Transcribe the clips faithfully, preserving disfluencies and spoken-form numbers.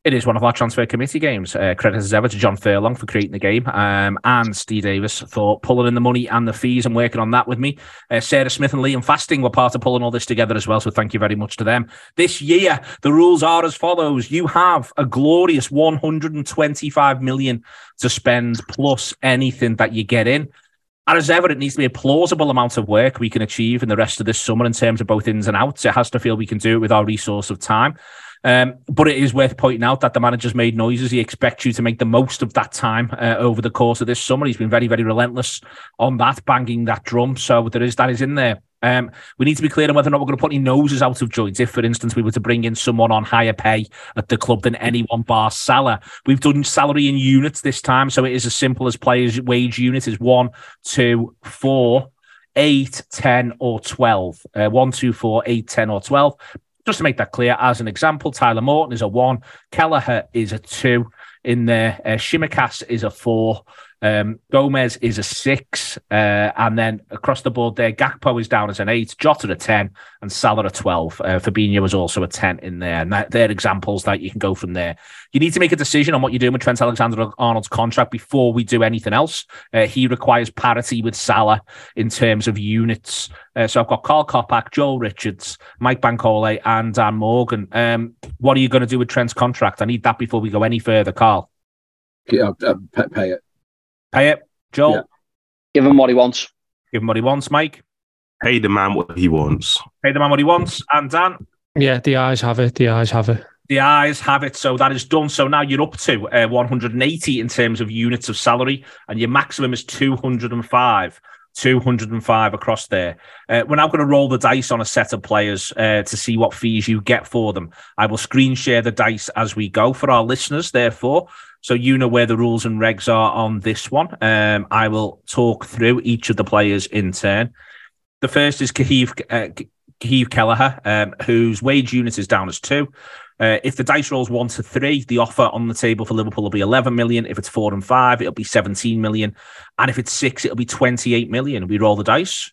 It is one of our transfer committee games. Uh, credit as ever to John Furlong for creating the game, um, and Steve Davis for pulling in the money and the fees and working on that with me. Uh, Sarah Smith and Liam Fasting were part of pulling all this together as well, so thank you very much to them. This year, the rules are as follows. You have a glorious one hundred twenty-five million dollars to spend plus anything that you get in. And as ever, it needs to be a plausible amount of work we can achieve in the rest of this summer in terms of both ins and outs. It has to feel we can do it with our resource of time. Um, but it is worth pointing out that the manager's made noises. He expects you to make the most of that time uh, over the course of this summer. He's been very, very relentless on that, banging that drum. So there is that is in there. Um, we need to be clear on whether or not we're going to put any noses out of joint. If, for instance, we were to bring in someone on higher pay at the club than anyone bar Salah. We've done salary in units this time, so it is as simple as players' wage unit is one, two, four, eight, ten, or twelve. Uh, one, two, four, eight, ten, or twelve. Just to make that clear, as an example, Tyler Morton is a one, Kelleher is a two in there, uh, Shimikas is a four, um, Gomez is a six, uh, and then across the board there, Gakpo is down as an eight, Jota a ten, and Salah a twelve. Uh, Fabinho is also a ten in there, and that, they're examples that you can go from there. You need to make a decision on what you're doing with Trent Alexander-Arnold's contract before we do anything else. Uh, he requires parity with Salah in terms of units. Uh, so I've got Carl Kopak, Joel Richards, Mike Bankole, and Dan Morgan. Um, what are you going to do with Trent's contract? I need that before we go any further, Carl. Yeah, uh, pay it. Pay it. Joel? Yeah. Give him what he wants. Give him what he wants, Mike. Pay the man what he wants. Pay the man what he wants. And Dan? Yeah, the eyes have it. The eyes have it. The eyes have it. So that is done. So now you're up to uh, one hundred eighty in terms of units of salary, and your maximum is two hundred five. two hundred five across there. Uh, we're now going to roll the dice on a set of players uh, to see what fees you get for them. I will screen share the dice as we go for our listeners, therefore, so you know where the rules and regs are on this one. Um, I will talk through each of the players in turn. The first is Kahiv, uh, Kahiv Kelleher, um, whose wage unit is down as two. Uh, if the dice rolls one to three, the offer on the table for Liverpool will be eleven million. If it's four and five, it'll be seventeen million. And if it's six, it'll be twenty-eight million. We roll the dice.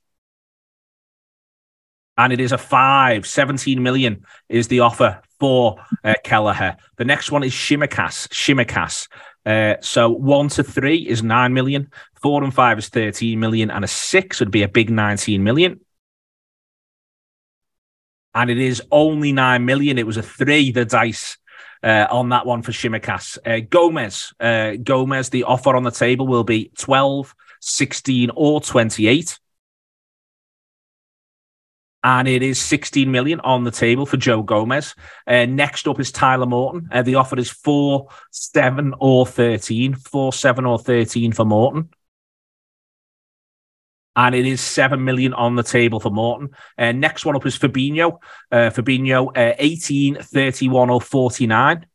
And it is a five. seventeen million is the offer for uh, Kelleher. The next one is Shimikas. Shimikas. Uh, so one to three is nine million. Four and five is thirteen million. And a six would be a big nineteen million. And it is only nine million. It was a three, the dice uh, on that one for Shimikas. Uh, Gomez. Uh, Gomez, the offer on the table will be twelve, sixteen, or twenty-eight. And it is sixteen million on the table for Joe Gomez. Uh, next up is Tyler Morton. Uh, the offer is four, seven, or thirteen. four, seven, or thirteen for Morton. And it is seven million on the table for Morton. Uh, next one up is Fabinho. Uh, Fabinho, uh, eighteen, thirty-one, or forty-nine.